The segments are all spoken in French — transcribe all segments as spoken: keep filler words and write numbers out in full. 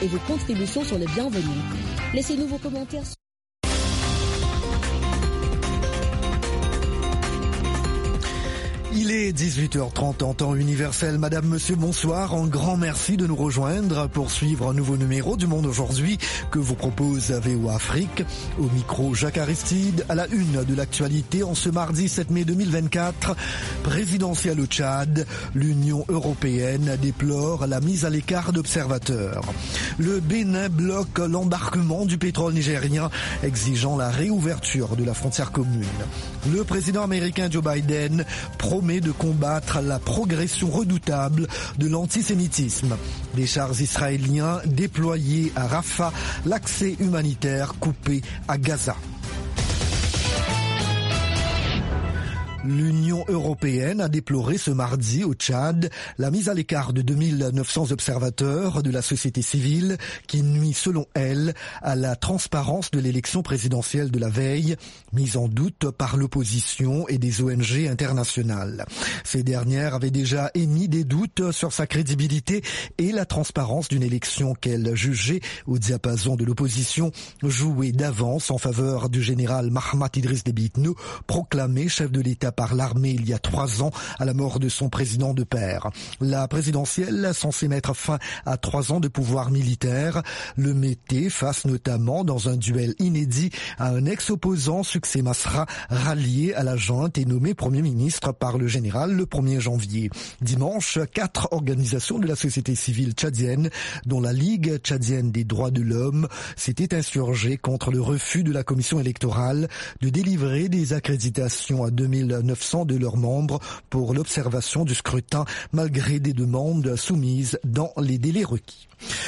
et vos contributions sont les bienvenues. Laissez-nous vos commentaires. Il est dix-huit heures trente en temps universel. Madame, monsieur, bonsoir. Un grand merci de nous rejoindre pour suivre un nouveau numéro du Monde aujourd'hui que vous propose V O A Afrique. Au micro, Jacques Aristide, à la une de l'actualité en ce mardi sept mai deux mille vingt-quatre. Présidentielle au Tchad, l'Union européenne déplore la mise à l'écart d'observateurs. Le Bénin bloque l'embarquement du pétrole nigérien, exigeant la réouverture de la frontière commune. Le président américain Joe Biden promet de combattre la progression redoutable de l'antisémitisme. Des chars israéliens déployés à Rafah, l'accès humanitaire coupé à Gaza. L'Union européenne a déploré ce mardi au Tchad la mise à l'écart de deux mille neuf cents observateurs de la société civile qui nuit, selon elle, à la transparence de l'élection présidentielle de la veille, mise en doute par l'opposition et des O N G internationales. Ces dernières avaient déjà émis des doutes sur sa crédibilité et la transparence d'une élection qu'elles jugeaient, au diapason de l'opposition, jouée d'avance en faveur du général Mahamat Idriss Déby Itno, proclamé chef de l'État par l'armée il y a trois ans à la mort de son président de père. La présidentielle, censée mettre fin à trois ans de pouvoir militaire, le mettait face notamment dans un duel inédit à un ex-opposant, Succès Masra, rallié à la junte et nommé Premier ministre par le général le premier janvier. Dimanche, quatre organisations de la société civile tchadienne, dont la Ligue tchadienne des droits de l'homme, s'étaient insurgées contre le refus de la commission électorale de délivrer des accréditations à deux mille neuf cents de leurs membres pour l'observation du scrutin, malgré des demandes soumises dans les délais requis.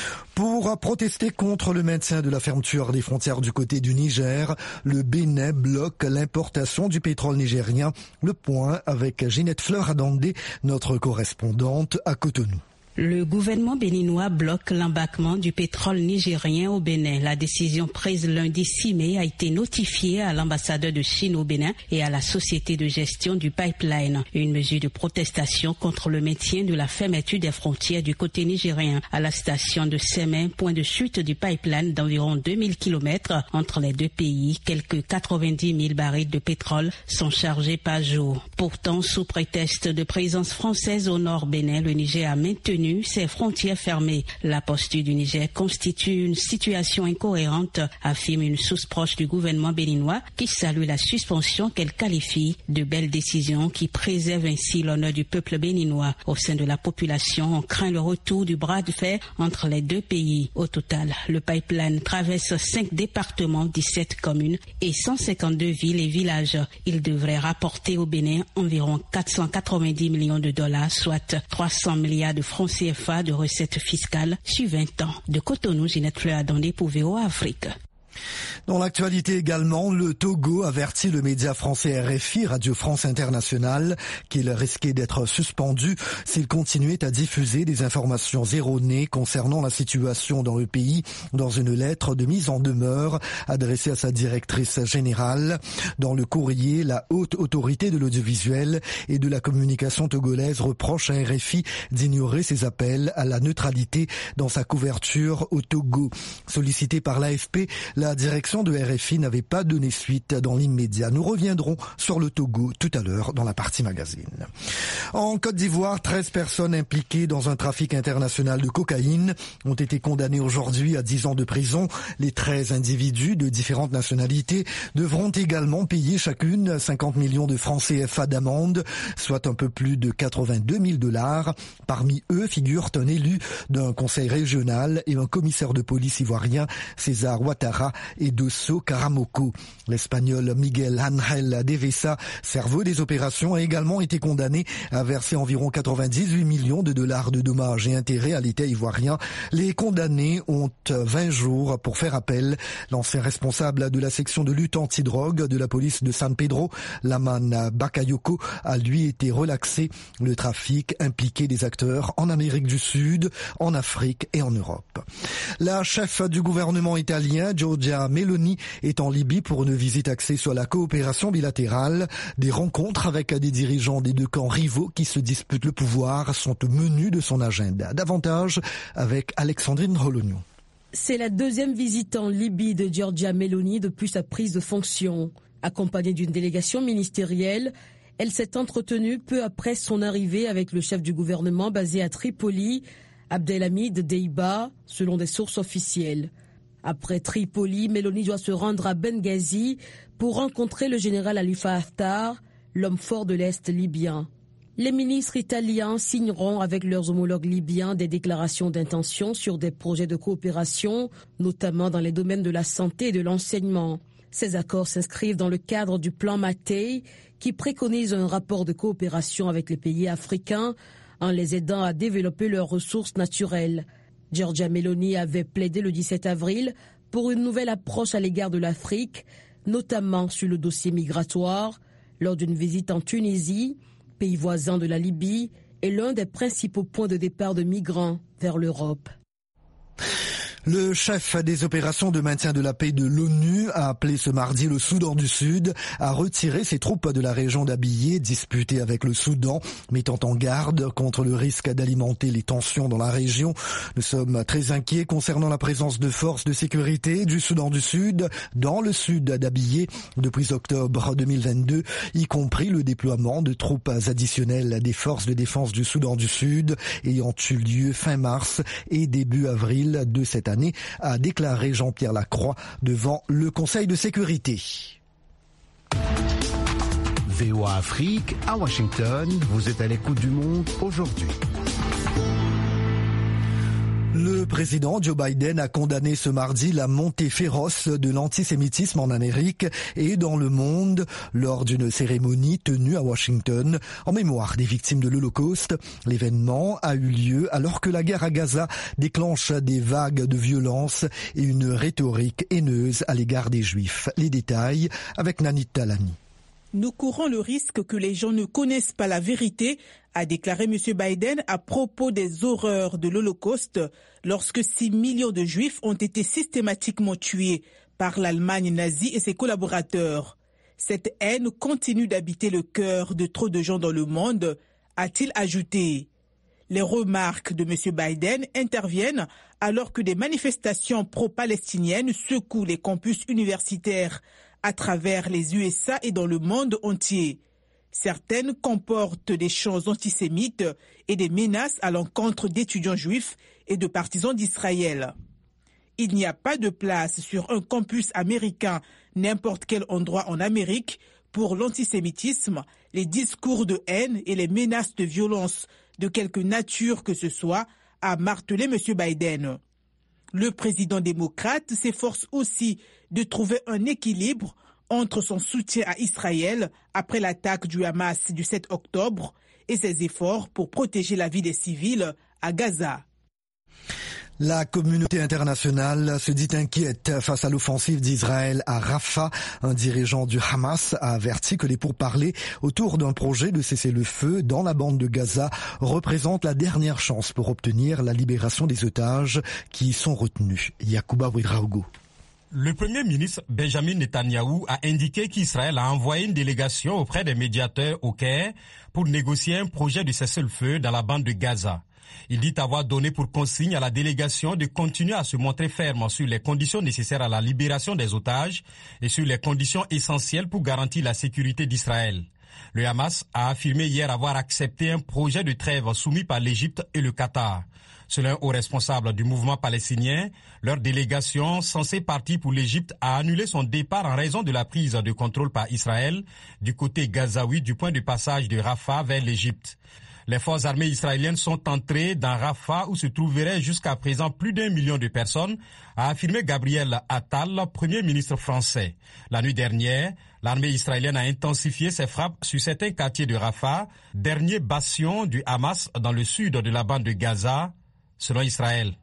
Pour protester contre le maintien de la fermeture des frontières du côté du Niger, le Bénin bloque l'importation du pétrole nigérien. Le point avec Ginette Fleur-Adandé, notre correspondante à Cotonou. Le gouvernement béninois bloque l'embarquement du pétrole nigérien au Bénin. La décision prise lundi six mai a été notifiée à l'ambassadeur de Chine au Bénin et à la société de gestion du pipeline. Une mesure de protestation contre le maintien de la fermeture des frontières du côté nigérien. À la station de Semen, point de chute du pipeline d'environ deux mille kilomètres entre les deux pays, quelques quatre-vingt-dix mille barils de pétrole sont chargés par jour. Pourtant, sous prétexte de présence française au nord Bénin, le Niger a maintenu ses frontières fermées. La posture du Niger constitue une situation incohérente, affirme une source proche du gouvernement béninois qui salue la suspension qu'elle qualifie de belle décision qui préserve ainsi l'honneur du peuple béninois. Au sein de la population, on craint le retour du bras de fer entre les deux pays. Au total, le pipeline traverse cinq départements, dix-sept communes et cent cinquante-deux villes et villages. Il devrait rapporter au Bénin environ quatre cent quatre-vingt-dix millions de dollars, soit trois cents milliards de francs C F A de recettes fiscales sur vingt ans. De Cotonou, Ginette Fleur-Adandé pour V O A Afrique. Dans l'actualité également, le Togo avertit le média français R F I, Radio France Internationale, qu'il risquait d'être suspendu s'il continuait à diffuser des informations erronées concernant la situation dans le pays dans une lettre de mise en demeure adressée à sa directrice générale. Dans le courrier, la haute autorité de l'audiovisuel et de la communication togolaise reproche à R F I d'ignorer ses appels à la neutralité dans sa couverture au Togo. Sollicité par l'A F P, la direction de R F I n'avait pas donné suite dans l'immédiat. Nous reviendrons sur le Togo tout à l'heure dans la partie magazine. En Côte d'Ivoire, treize personnes impliquées dans un trafic international de cocaïne ont été condamnées aujourd'hui à dix ans de prison. Les treize individus de différentes nationalités devront également payer chacune cinquante millions de francs C F A d'amende, soit un peu plus de quatre-vingt-deux mille dollars. Parmi eux figurent un élu d'un conseil régional et un commissaire de police ivoirien, César Ouattara, et Dosso Karamoko. L'Espagnol Miguel Ángel Devesa, cerveau des opérations, a également été condamné à verser environ quatre-vingt-dix-huit millions de dollars de dommages et intérêts à l'État ivoirien. Les condamnés ont vingt jours pour faire appel. L'ancien responsable de la section de lutte anti-drogue de la police de San Pedro, Laman Bakayoko, a lui été relaxé. Le trafic impliquait des acteurs en Amérique du Sud, en Afrique et en Europe. La chef du gouvernement italien, Giorgia Meloni, est en Libye pour une visite axée sur la coopération bilatérale. Des rencontres avec des dirigeants des deux camps rivaux qui se disputent le pouvoir sont au menu de son agenda. Davantage avec Alexandrine Rolognon. C'est la deuxième visite en Libye de Giorgia Meloni depuis sa prise de fonction. Accompagnée d'une délégation ministérielle, elle s'est entretenue peu après son arrivée avec le chef du gouvernement basé à Tripoli, Abdelhamid Deiba, selon des sources officielles. Après Tripoli, Meloni doit se rendre à Benghazi pour rencontrer le général Khalifa Haftar, l'homme fort de l'Est libyen. Les ministres italiens signeront avec leurs homologues libyens des déclarations d'intention sur des projets de coopération, notamment dans les domaines de la santé et de l'enseignement. Ces accords s'inscrivent dans le cadre du plan Mattei, qui préconise un rapport de coopération avec les pays africains en les aidant à développer leurs ressources naturelles. Giorgia Meloni avait plaidé le dix-sept avril pour une nouvelle approche à l'égard de l'Afrique, notamment sur le dossier migratoire, lors d'une visite en Tunisie, pays voisin de la Libye, est l'un des principaux points de départ de migrants vers l'Europe. Le chef des opérations de maintien de la paix de l'ONU a appelé ce mardi le Soudan du Sud à retirer ses troupes de la région d'Abyei disputée avec le Soudan, mettant en garde contre le risque d'alimenter les tensions dans la région. Nous sommes très inquiets concernant la présence de forces de sécurité du Soudan du Sud dans le sud d'Abyei depuis octobre deux mille vingt-deux, y compris le déploiement de troupes additionnelles des forces de défense du Soudan du Sud ayant eu lieu fin mars et début avril de cette année, a déclaré Jean-Pierre Lacroix devant le Conseil de sécurité. V O A Afrique, à Washington, vous êtes à l'écoute du monde aujourd'hui. Le président Joe Biden a condamné ce mardi la montée féroce de l'antisémitisme en Amérique et dans le monde lors d'une cérémonie tenue à Washington en mémoire des victimes de l'Holocauste. L'événement a eu lieu alors que la guerre à Gaza déclenche des vagues de violence et une rhétorique haineuse à l'égard des Juifs. Les détails avec Nanit Talani. Nous courons le risque que les gens ne connaissent pas la vérité, a déclaré M. Biden à propos des horreurs de l'Holocauste lorsque six millions de Juifs ont été systématiquement tués par l'Allemagne nazie et ses collaborateurs. Cette haine continue d'habiter le cœur de trop de gens dans le monde, a-t-il ajouté. Les remarques de M. Biden interviennent alors que des manifestations pro-palestiniennes secouent les campus universitaires à travers les U S A et dans le monde entier. Certaines comportent des chants antisémites et des menaces à l'encontre d'étudiants juifs et de partisans d'Israël. Il n'y a pas de place sur un campus américain, n'importe quel endroit en Amérique, pour l'antisémitisme, les discours de haine et les menaces de violence de quelque nature que ce soit, a martelé M. Biden. Le président démocrate s'efforce aussi de trouver un équilibre entre son soutien à Israël après l'attaque du Hamas du sept octobre et ses efforts pour protéger la vie des civils à Gaza. La communauté internationale se dit inquiète face à l'offensive d'Israël à Rafah. Un dirigeant du Hamas a averti que les pourparlers autour d'un projet de cessez-le-feu dans la bande de Gaza représentent la dernière chance pour obtenir la libération des otages qui y sont retenus. Yacouba Ouedraogo. Le Premier ministre Benjamin Netanyahou a indiqué qu'Israël a envoyé une délégation auprès des médiateurs au Caire pour négocier un projet de cessez-le-feu dans la bande de Gaza. Il dit avoir donné pour consigne à la délégation de continuer à se montrer ferme sur les conditions nécessaires à la libération des otages et sur les conditions essentielles pour garantir la sécurité d'Israël. Le Hamas a affirmé hier avoir accepté un projet de trêve soumis par l'Égypte et le Qatar. Selon un haut responsable du mouvement palestinien, leur délégation, censée partir pour l'Égypte, a annulé son départ en raison de la prise de contrôle par Israël du côté gazaoui du point de passage de Rafah vers l'Égypte. Les forces armées israéliennes sont entrées dans Rafah où se trouveraient jusqu'à présent plus d'un million de personnes, a affirmé Gabriel Attal, Premier ministre français. La nuit dernière, l'armée israélienne a intensifié ses frappes sur certains quartiers de Rafah, dernier bastion du Hamas dans le sud de la bande de Gaza, selon Israël.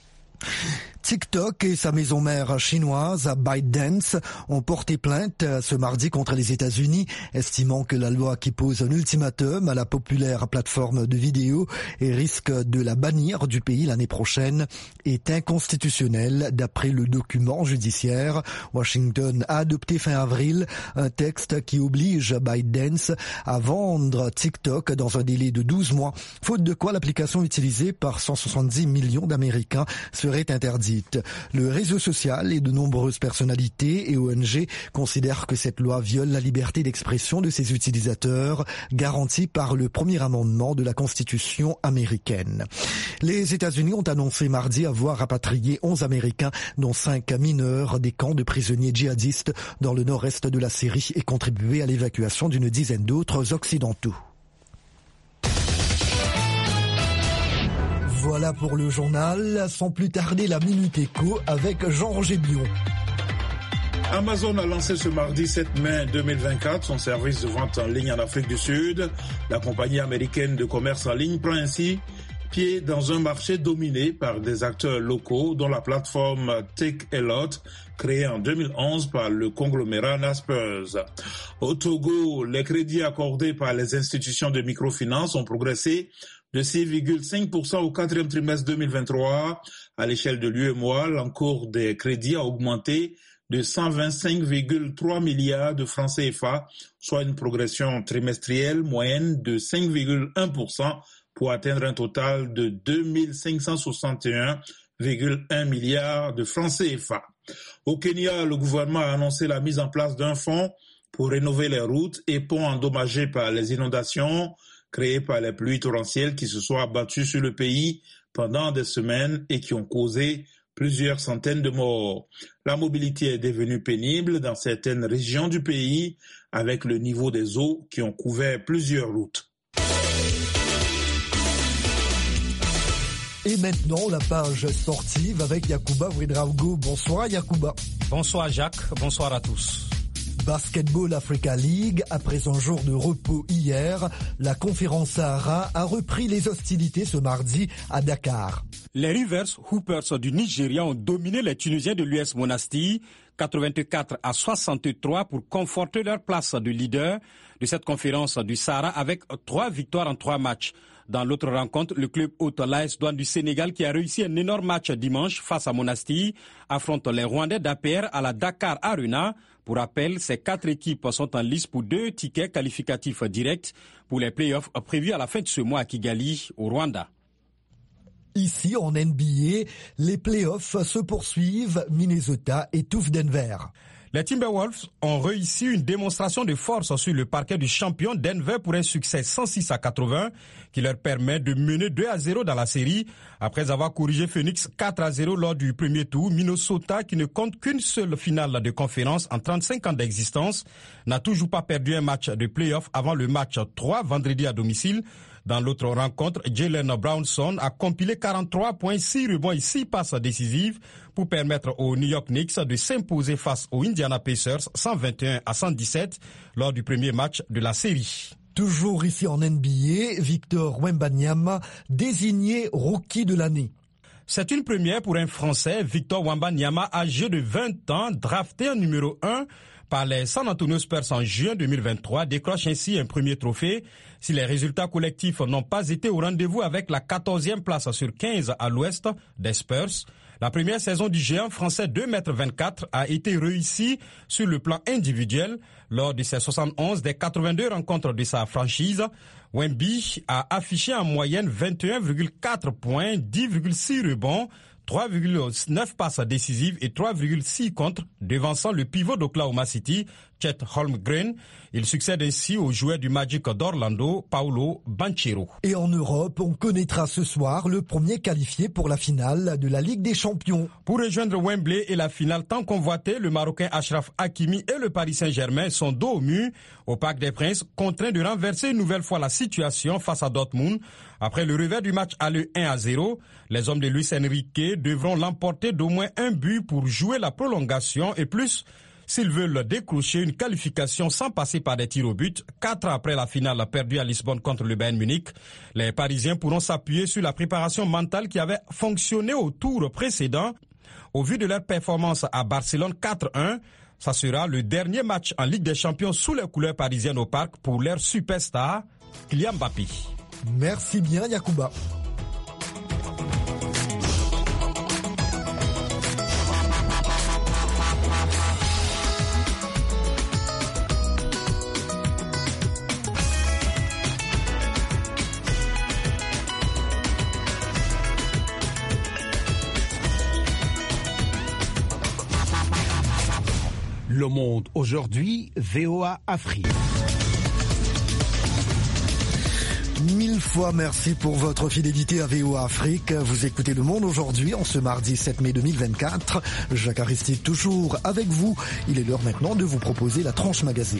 TikTok et sa maison mère chinoise, ByteDance, ont porté plainte ce mardi contre les États-Unis, estimant que la loi qui pose un ultimatum à la populaire plateforme de vidéo et risque de la bannir du pays l'année prochaine est inconstitutionnelle d'après le document judiciaire. Washington a adopté fin avril un texte qui oblige ByteDance à vendre TikTok dans un délai de douze mois, faute de quoi l'application utilisée par cent soixante-dix millions d'Américains serait interdite. Saoudite. Le réseau social et de nombreuses personnalités et O N G considèrent que cette loi viole la liberté d'expression de ses utilisateurs, garantie par le premier amendement de la Constitution américaine. Les États-Unis ont annoncé mardi avoir rapatrié onze Américains, dont cinq mineurs, des camps de prisonniers djihadistes dans le nord-est de la Syrie et contribué à l'évacuation d'une dizaine d'autres occidentaux. Voilà pour le journal. Sans plus tarder, la Minute Éco avec Jean-Roger Bion. Amazon a lancé ce mardi sept mai deux mille vingt-quatre son service de vente en ligne en Afrique du Sud. La compagnie américaine de commerce en ligne prend ainsi pied dans un marché dominé par des acteurs locaux, dont la plateforme Takealot, créée en deux mille onze par le conglomérat Naspers. Au Togo, les crédits accordés par les institutions de microfinance ont progressé de six virgule cinq pour cent au quatrième trimestre deux mille vingt-trois. À l'échelle de l'U E M O A, l'encours des crédits a augmenté de cent vingt-cinq virgule trois milliards de francs C F A, soit une progression trimestrielle moyenne de cinq virgule un pour cent pour atteindre un total de deux mille cinq cent soixante et un virgule un milliards de francs C F A. Au Kenya, le gouvernement a annoncé la mise en place d'un fonds pour rénover les routes et ponts endommagés par les inondations créées par les pluies torrentielles qui se sont abattues sur le pays pendant des semaines et qui ont causé plusieurs centaines de morts. La mobilité est devenue pénible dans certaines régions du pays avec le niveau des eaux qui ont couvert plusieurs routes. Et maintenant, la page sportive avec Yacouba Ouedraogo. Bonsoir Yacouba. Bonsoir Jacques, bonsoir à tous. Basketball Africa League, après un jour de repos hier, la conférence Sahara a repris les hostilités ce mardi à Dakar. Les Rivers Hoopers du Nigeria ont dominé les Tunisiens de l'U S Monastir, quatre-vingt-quatre à soixante-trois pour conforter leur place de leader de cette conférence du Sahara avec trois victoires en trois matchs. Dans l'autre rencontre, le club hôte l'A S Douane du Sénégal, qui a réussi un énorme match dimanche face à Monastir, affronte les Rwandais d'A P R à la Dakar Arena. Pour rappel, ces quatre équipes sont en lice pour deux tickets qualificatifs directs pour les playoffs prévus à la fin de ce mois à Kigali, au Rwanda. Ici, en N B A, les playoffs se poursuivent. Minnesota étouffe Denver. Les Timberwolves ont réussi une démonstration de force sur le parquet du champion Denver pour un succès cent six à quatre-vingts qui leur permet de mener deux à zéro dans la série après avoir corrigé Phoenix quatre à zéro lors du premier tour. Minnesota, qui ne compte qu'une seule finale de conférence en trente-cinq ans d'existence, n'a toujours pas perdu un match de play-off avant le match trois vendredi à domicile. Dans l'autre rencontre, Jalen Brownson a compilé quarante-trois points, six rebonds et six passes décisives pour permettre aux New York Knicks de s'imposer face aux Indiana Pacers cent vingt et un à cent dix-sept lors du premier match de la série. Toujours ici en N B A, Victor Wembanyama désigné rookie de l'année. C'est une première pour un Français, Victor Wembanyama, âgé de vingt ans, drafté en numéro un par les San Antonio Spurs en juin deux mille vingt-trois, décroche ainsi un premier trophée. Si les résultats collectifs n'ont pas été au rendez-vous avec la quatorzième place sur quinze à l'ouest des Spurs, la première saison du géant français deux mètres vingt-quatre a été réussie sur le plan individuel. Lors de ses soixante et onze des quatre-vingt-deux rencontres de sa franchise, Wemby a affiché en moyenne vingt et un virgule quatre points, dix virgule six rebonds, trois virgule neuf passes décisives et trois virgule six contre, devançant le pivot d'Oklahoma City, Chet Holmgren. Il succède ainsi au joueur du Magic d'Orlando, Paolo Banchero. Et en Europe, on connaîtra ce soir le premier qualifié pour la finale de la Ligue des Champions. Pour rejoindre Wembley et la finale tant convoitée, le Marocain Achraf Hakimi et le Paris Saint-Germain sont dos au mur au Parc des Princes, contraints de renverser une nouvelle fois la situation face à Dortmund. Après le revers du match aller un à zéro, les hommes de Luis Enrique devront l'emporter d'au moins un but pour jouer la prolongation et plus s'ils veulent décrocher une qualification sans passer par des tirs au but. Quatre après la finale perdue à Lisbonne contre le Bayern Munich, les Parisiens pourront s'appuyer sur la préparation mentale qui avait fonctionné au tour précédent. Au vu de leur performance à Barcelone quatre un, ça sera le dernier match en Ligue des Champions sous les couleurs parisiennes au parc pour leur superstar, Kylian Mbappé. Merci bien Yacouba. Le Monde aujourd'hui, V O A Afrique. Mille fois merci pour votre fidélité à V O A Afrique. Vous écoutez Le Monde aujourd'hui, en ce mardi sept mai deux mille vingt-quatre. Jacques Aristide toujours avec vous. Il est l'heure maintenant de vous proposer la tranche magazine.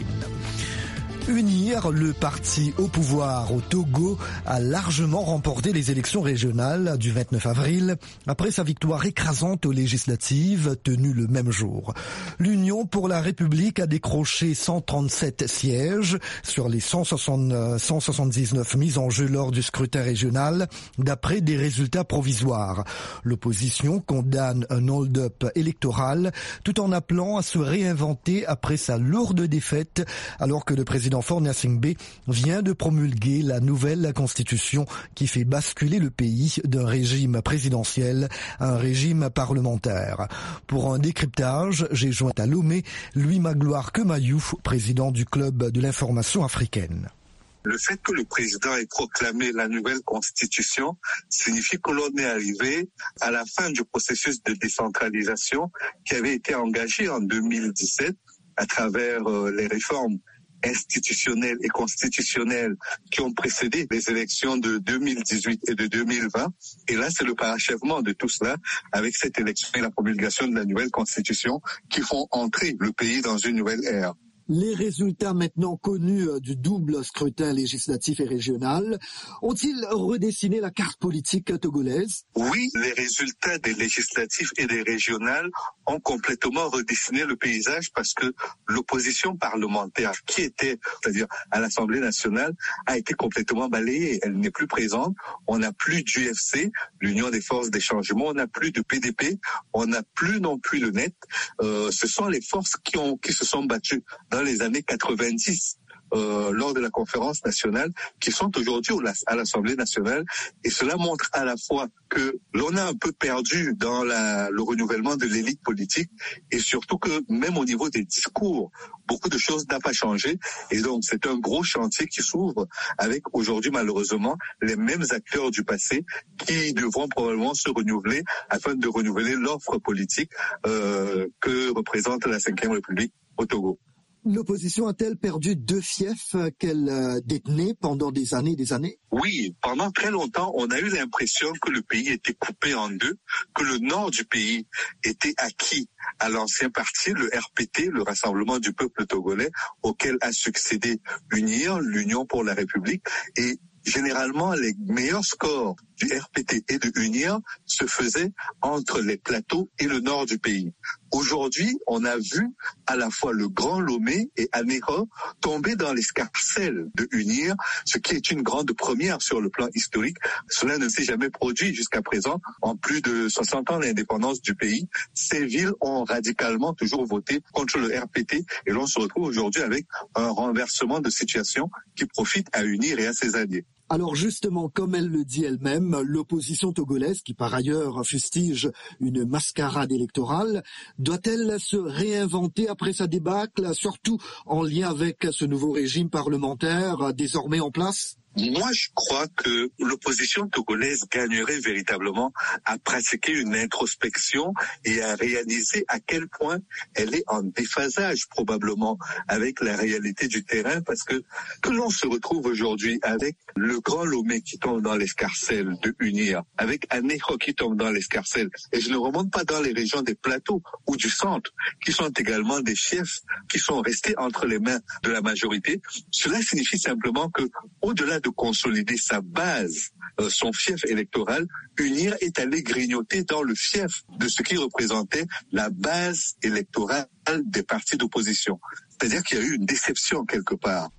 Unir, le parti au pouvoir au Togo a largement remporté les élections régionales du vingt-neuf avril après sa victoire écrasante aux législatives tenues le même jour. L'Union pour la République a décroché cent trente-sept sièges sur les cent soixante-dix-neuf mis en jeu lors du scrutin régional d'après des résultats provisoires. L'opposition condamne un hold-up électoral tout en appelant à se réinventer après sa lourde défaite alors que le président Faure Gnassingbé vient de promulguer la nouvelle constitution qui fait basculer le pays d'un régime présidentiel à un régime parlementaire. Pour un décryptage, j'ai joint à Lomé Louis Magloire Kemayou, président du Club de l'information africaine. Le fait que le président ait proclamé la nouvelle constitution signifie que l'on est arrivé à la fin du processus de décentralisation qui avait été engagé en deux mille dix-sept à travers euh, les réformes institutionnelles et constitutionnelles qui ont précédé les élections de deux mille dix-huit et de deux mille vingt. Et là, c'est le parachèvement de tout cela avec cette élection et la promulgation de la nouvelle constitution qui font entrer le pays dans une nouvelle ère. Les résultats maintenant connus du double scrutin législatif et régional ont-ils redessiné la carte politique togolaise? Oui, les résultats des législatifs et des régionales ont complètement redessiné le paysage parce que l'opposition parlementaire qui était, c'est-à-dire à l'Assemblée nationale, a été complètement balayée. Elle n'est plus présente. On n'a plus d'U F C, l'Union des forces des changements. On n'a plus de P D P. On n'a plus non plus le N E T. Euh, ce sont les forces qui ont qui se sont battues dans les années quatre-vingt-dix euh, lors de la conférence nationale qui sont aujourd'hui à l'Assemblée nationale, et cela montre à la fois que l'on a un peu perdu dans la, le renouvellement de l'élite politique et surtout que même au niveau des discours, beaucoup de choses n'ont pas changé, et donc c'est un gros chantier qui s'ouvre avec aujourd'hui malheureusement les mêmes acteurs du passé qui devront probablement se renouveler afin de renouveler l'offre politique euh, que représente la cinquième République au Togo. L'opposition a-t-elle perdu deux fiefs qu'elle détenait pendant des années et des années? Oui, pendant très longtemps, on a eu l'impression que le pays était coupé en deux, que le nord du pays était acquis à l'ancien parti, le R P T, le Rassemblement du peuple togolais, auquel a succédé UNIR, l'Union pour la République, et généralement, les meilleurs scores du R P T et de UNIR se faisaient entre les plateaux et le nord du pays. Aujourd'hui, on a vu à la fois le Grand Lomé et Anéro tomber dans l'escarcelle de UNIR, ce qui est une grande première sur le plan historique. Cela ne s'est jamais produit jusqu'à présent. En plus de soixante ans d'indépendance du pays, ces villes ont radicalement toujours voté contre le R P T, et l'on se retrouve aujourd'hui avec un renversement de situation qui profite à UNIR et à ses alliés. Alors justement, comme elle le dit elle-même, l'opposition togolaise, qui par ailleurs fustige une mascarade électorale, doit-elle se réinventer après sa débâcle, surtout en lien avec ce nouveau régime parlementaire désormais en place ? Moi, je crois que l'opposition togolaise gagnerait véritablement à pratiquer une introspection et à réaliser à quel point elle est en déphasage probablement avec la réalité du terrain, parce que que l'on se retrouve aujourd'hui avec le Grand Lomé qui tombe dans l'escarcelle de UNIR, avec Anéro qui tombe dans l'escarcelle, et je ne remonte pas dans les régions des plateaux ou du centre, qui sont également des chefs qui sont restés entre les mains de la majorité. Cela signifie simplement que, au-delà de de consolider sa base, euh, son fief électoral, UNIR est allé grignoter dans le fief de ce qui représentait la base électorale des partis d'opposition. C'est-à-dire qu'il y a eu une déception quelque part.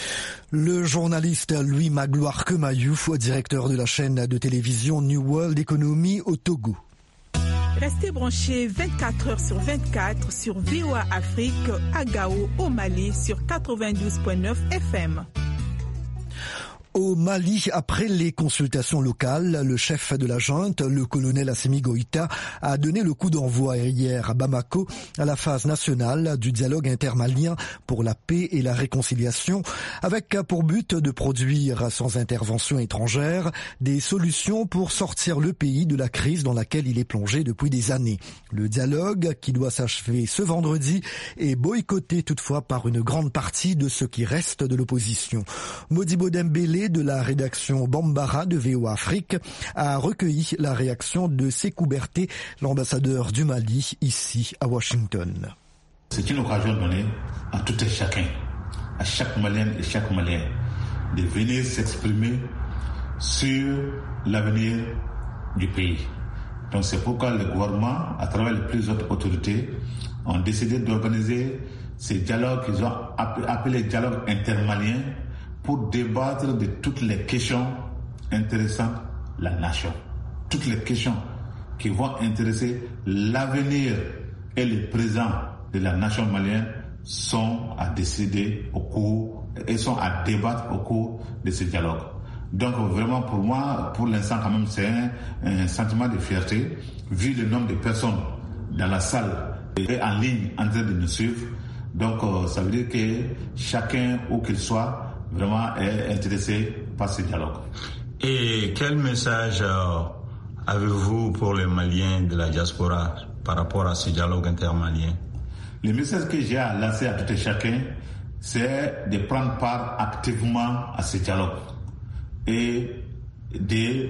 Le journaliste Louis Magloire Kemayou, directeur de la chaîne de télévision New World Economy au Togo. Restez branchés vingt-quatre heures sur vingt-quatre sur V O A Afrique à Gao, au Mali, sur quatre-vingt-douze virgule neuf F M. Au Mali, après les consultations locales, le chef de la junte, le colonel Assimi Goïta, a donné le coup d'envoi hier à Bamako à la phase nationale du dialogue intermalien pour la paix et la réconciliation, avec pour but de produire, sans intervention étrangère, des solutions pour sortir le pays de la crise dans laquelle il est plongé depuis des années. Le dialogue, qui doit s'achever ce vendredi, est boycotté toutefois par une grande partie de ceux qui restent de l'opposition. Modibo Dembélé de la rédaction Bambara de V O A Afrique a recueilli la réaction de Sékou Berté, l'ambassadeur du Mali, ici à Washington. C'est une occasion donnée à tout et chacun, à chaque Malien et chaque Malien, de venir s'exprimer sur l'avenir du pays. Donc c'est pourquoi le gouvernement, à travers les plus hautes autorités, ont décidé d'organiser ces dialogues qu'ils ont appelés dialogues intermaliens pour débattre de toutes les questions intéressant la nation. Toutes les questions qui vont intéresser l'avenir et le présent de la nation malienne sont à décider au cours et sont à débattre au cours de ce dialogue. Donc vraiment pour moi, pour l'instant quand même, c'est un, un sentiment de fierté, vu le nombre de personnes dans la salle et en ligne en train de nous suivre. Donc euh, ça veut dire que chacun, où qu'il soit, vraiment est intéressé par ce dialogue. Et quel message euh, avez-vous pour les Maliens de la diaspora par rapport à ce dialogue intermalien? Le message que j'ai à lancer à tout et chacun, c'est de prendre part activement à ce dialogue et de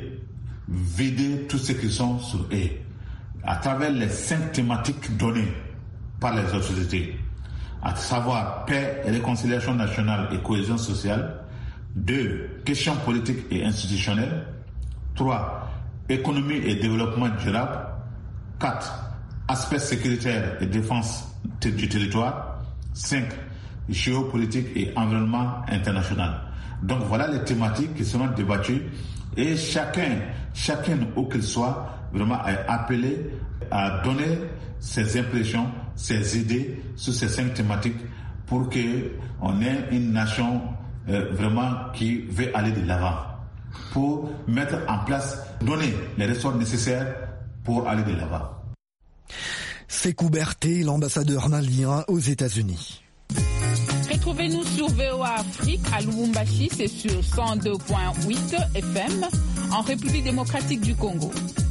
vider tout ce qui sont sur eux à travers les cinq thématiques données par les autorités, à savoir paix et réconciliation nationale et cohésion sociale. Deux, questions politiques et institutionnelles. Trois, économie et développement durable. Quatre, aspects sécuritaires et défense du territoire. Cinq, géopolitique et environnement international. Donc voilà les thématiques qui seront débattues et chacun, chacun où qu'il soit, vraiment est appelé à donner ses impressions, ses idées sur ces cinq thématiques pour qu'on ait une nation euh, vraiment qui veut aller de l'avant, pour mettre en place, donner les ressources nécessaires pour aller de l'avant. Sékou Berté, l'ambassadeur malien aux États-Unis. Retrouvez-nous sur V O A Afrique à Lubumbashi, c'est sur cent deux virgule huit F M, en République démocratique du Congo.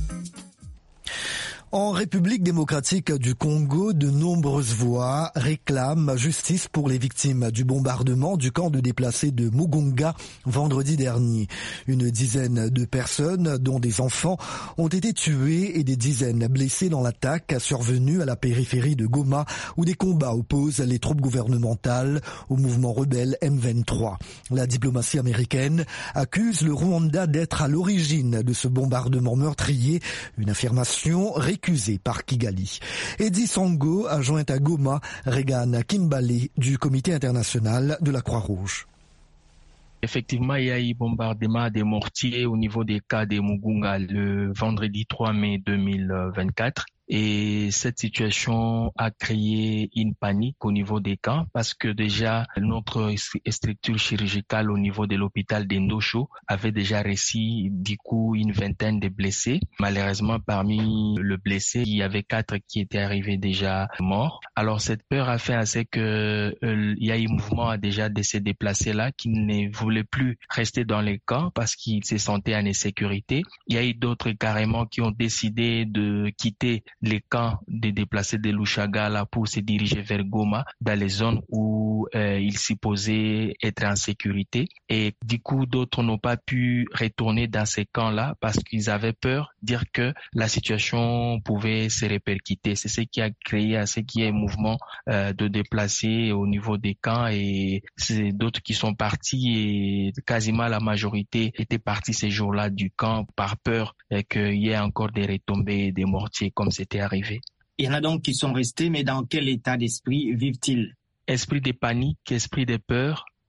En République démocratique du Congo, de nombreuses voix réclament justice pour les victimes du bombardement du camp de déplacés de Mugunga vendredi dernier. Une dizaine de personnes, dont des enfants, ont été tuées et des dizaines blessées dans l'attaque survenue à la périphérie de Goma, où des combats opposent les troupes gouvernementales au mouvement rebelle M vingt-trois. La diplomatie américaine accuse le Rwanda d'être à l'origine de ce bombardement meurtrier, une affirmation récurrente accusé par Kigali. Eddie Sango a joint à Goma Regan Kimbale du Comité international de la Croix-Rouge. Effectivement, il y a eu bombardement des mortiers au niveau des cas de Mugunga le vendredi trois mai deux mille vingt-quatre. Et cette situation a créé une panique au niveau des camps parce que déjà notre structure chirurgicale au niveau de l'hôpital d'Endosho avait déjà reçu du coup une vingtaine de blessés. Malheureusement, parmi le blessé, il y avait quatre qui étaient arrivés déjà morts. Alors cette peur a fait assez que euh, il y a eu un mouvement déjà de ces déplacés-là qui ne voulaient plus rester dans les camps parce qu'ils se sentaient en insécurité. Il y a eu d'autres carrément qui ont décidé de quitter les camps des déplacés de Lushagala pour se diriger vers Goma, dans les zones où euh, ils supposaient être en sécurité. Et du coup, d'autres n'ont pas pu retourner dans ces camps-là parce qu'ils avaient peur, dire que la situation pouvait se répercuter. C'est ce qui a créé à ce qui est un mouvement euh, de déplacés au niveau des camps, et c'est d'autres qui sont partis et quasiment la majorité était partie ces jours-là du camp par peur euh, qu'il y ait encore des retombées, des mortiers comme c'était arrivé. Il y en a donc qui sont restés, mais dans quel état d'esprit vivent-ils? Esprit de panique, esprit de peur,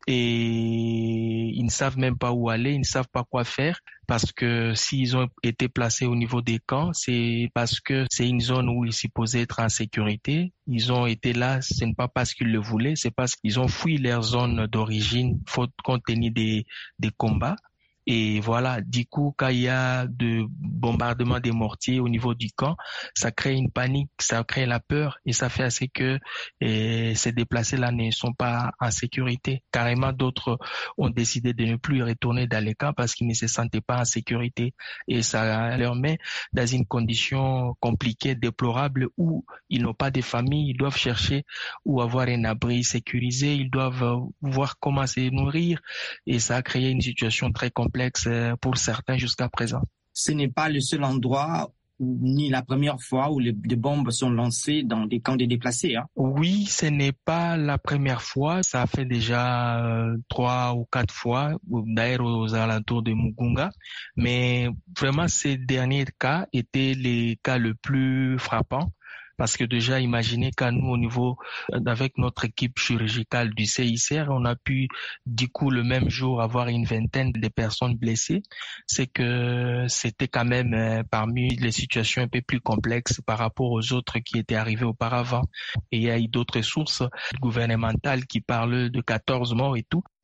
et ils ne savent même pas où aller, ils ne savent pas quoi faire, parce que s'ils ont été placés au niveau des camps, c'est parce que c'est une zone où ils supposaient être en sécurité. Ils ont été là, ce n'est pas parce qu'ils le voulaient, c'est parce qu'ils ont fui leur zone d'origine, faute compte tenu des, des combats. Et voilà, du coup, quand il y a de bombardements des mortiers au niveau du camp, ça crée une panique, ça crée la peur et ça fait assez que eh, ces déplacés-là ne sont pas en sécurité. Carrément, d'autres ont décidé de ne plus retourner dans les camps parce qu'ils ne se sentaient pas en sécurité. Et ça leur met dans une condition compliquée, déplorable, où ils n'ont pas de famille, ils doivent chercher ou avoir un abri sécurisé, ils doivent voir comment se nourrir. Et ça a créé une situation très complexe pour certains jusqu'à présent. Ce n'est pas le seul endroit où, ni la première fois où les, des bombes sont lancées dans des camps de déplacés. Hein. Oui, ce n'est pas la première fois. Ça fait déjà euh, trois ou quatre fois, d'ailleurs aux alentours de Mugunga. Mais vraiment, ces derniers cas étaient les cas les plus frappants. Parce que déjà, imaginez qu'à nous, au niveau, avec notre équipe chirurgicale du C I C R, on a pu, du coup, le même jour, avoir une vingtaine de personnes blessées. C'est que c'était quand même euh, parmi les situations un peu plus complexes par rapport aux autres qui étaient arrivés auparavant. Et il y a eu d'autres sources gouvernementales qui parlent de quatorze morts et tout.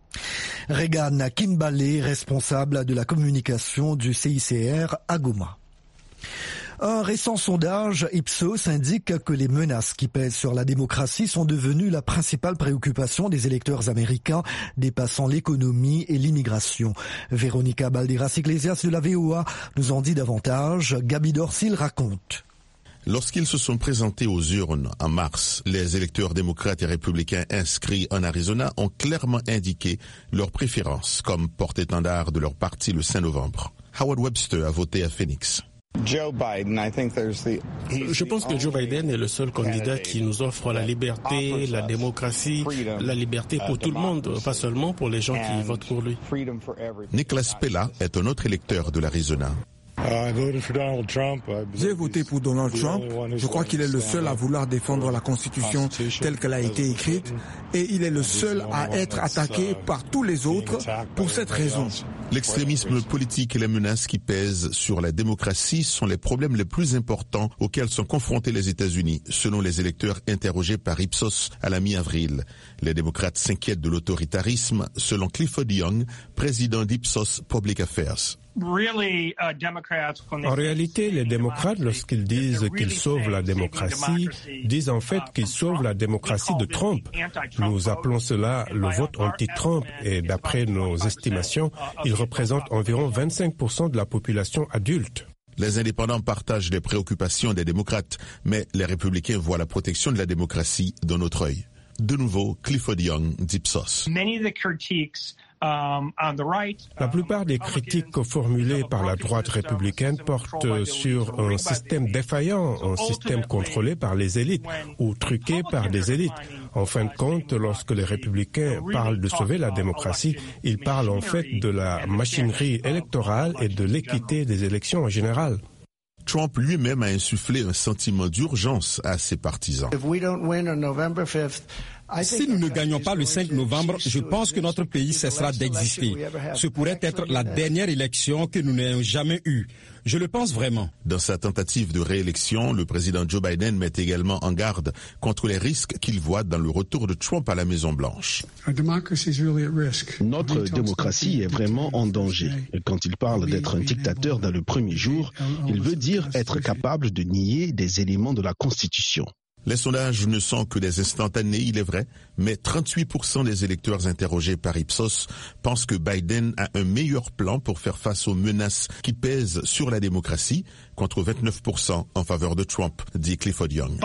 Regan Kimbale, responsable de la communication du C I C R à Goma. Un récent sondage Ipsos indique que les menaces qui pèsent sur la démocratie sont devenues la principale préoccupation des électeurs américains, dépassant l'économie et l'immigration. Véronica Balderas-Iglesias de la V O A nous en dit davantage. Gabi Dorsil raconte. Lorsqu'ils se sont présentés aux urnes en mars, les électeurs démocrates et républicains inscrits en Arizona ont clairement indiqué leur préférence comme porte-étendard de leur parti le cinq novembre. Howard Webster a voté à Phoenix. Je pense que Joe Biden est le seul candidat qui nous offre la liberté, la démocratie, la liberté pour tout le monde, pas seulement pour les gens qui votent pour lui. Nicholas Pella est un autre électeur de l'Arizona. J'ai voté pour Donald Trump. Je crois qu'il est le seul à vouloir défendre la Constitution telle qu'elle a été écrite et il est le seul à être attaqué par tous les autres pour cette raison. L'extrémisme politique et les menaces qui pèsent sur la démocratie sont les problèmes les plus importants auxquels sont confrontés les États-Unis, selon les électeurs interrogés par Ipsos à la mi-avril. Les démocrates s'inquiètent de l'autoritarisme, selon Clifford Young, président d'Ipsos Public Affairs. En réalité, les démocrates, lorsqu'ils disent qu'ils sauvent la démocratie, disent en fait qu'ils sauvent la démocratie de Trump. Nous appelons cela le vote anti-Trump et d'après nos estimations, il représente environ vingt-cinq pour cent de la population adulte. Les indépendants partagent les préoccupations des démocrates, mais les républicains voient la protection de la démocratie d'un autre œil. De nouveau, Clifford Young d'Ipsos. La plupart des critiques formulées par la droite républicaine portent sur un système défaillant, un système contrôlé par les élites ou truqué par des élites. En fin de compte, lorsque les républicains parlent de sauver la démocratie, ils parlent en fait de la machinerie électorale et de l'équité des élections en général. Trump lui-même a insufflé un sentiment d'urgence à ses partisans. Si nous ne gagnons pas le cinq novembre, je pense que notre pays cessera d'exister. Ce pourrait être la dernière élection que nous n'ayons jamais eue. Je le pense vraiment. Dans sa tentative de réélection, le président Joe Biden met également en garde contre les risques qu'il voit dans le retour de Trump à la Maison-Blanche. Notre démocratie est vraiment en danger. Quand il parle d'être un dictateur dans le premier jour, il veut dire être capable de nier des éléments de la Constitution. Les sondages ne sont que des instantanés, il est vrai, mais trente-huit pour cent des électeurs interrogés par Ipsos pensent que Biden a un meilleur plan pour faire face aux menaces qui pèsent sur la démocratie, contre vingt-neuf pour cent en faveur de Trump, dit Clifford Young.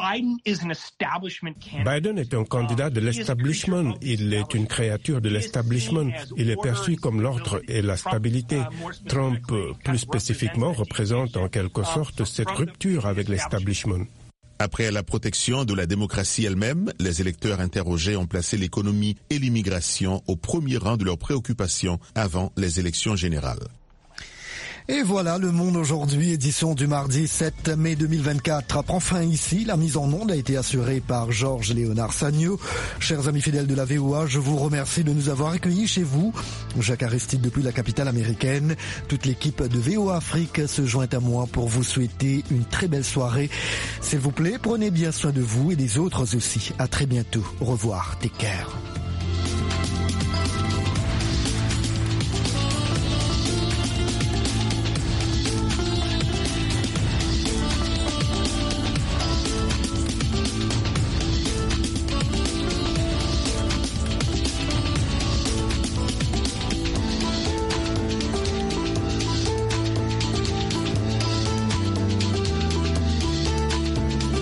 Biden est un candidat de l'establishment. Il est une créature de l'establishment. Il est perçu comme l'ordre et la stabilité. Trump, plus spécifiquement, représente en quelque sorte cette rupture avec l'establishment. Après la protection de la démocratie elle-même, les électeurs interrogés ont placé l'économie et l'immigration au premier rang de leurs préoccupations avant les élections générales. Et voilà, Le Monde aujourd'hui, édition du mardi sept mai deux mille vingt-quatre, prend fin ici. La mise en onde a été assurée par Georges Léonard Sagno. Chers amis fidèles de la V O A, je vous remercie de nous avoir accueillis chez vous. Jacques Aristide depuis la capitale américaine. Toute l'équipe de V O A Afrique se joint à moi pour vous souhaiter une très belle soirée. S'il vous plaît, prenez bien soin de vous et des autres aussi. À très bientôt. Au revoir. Take care.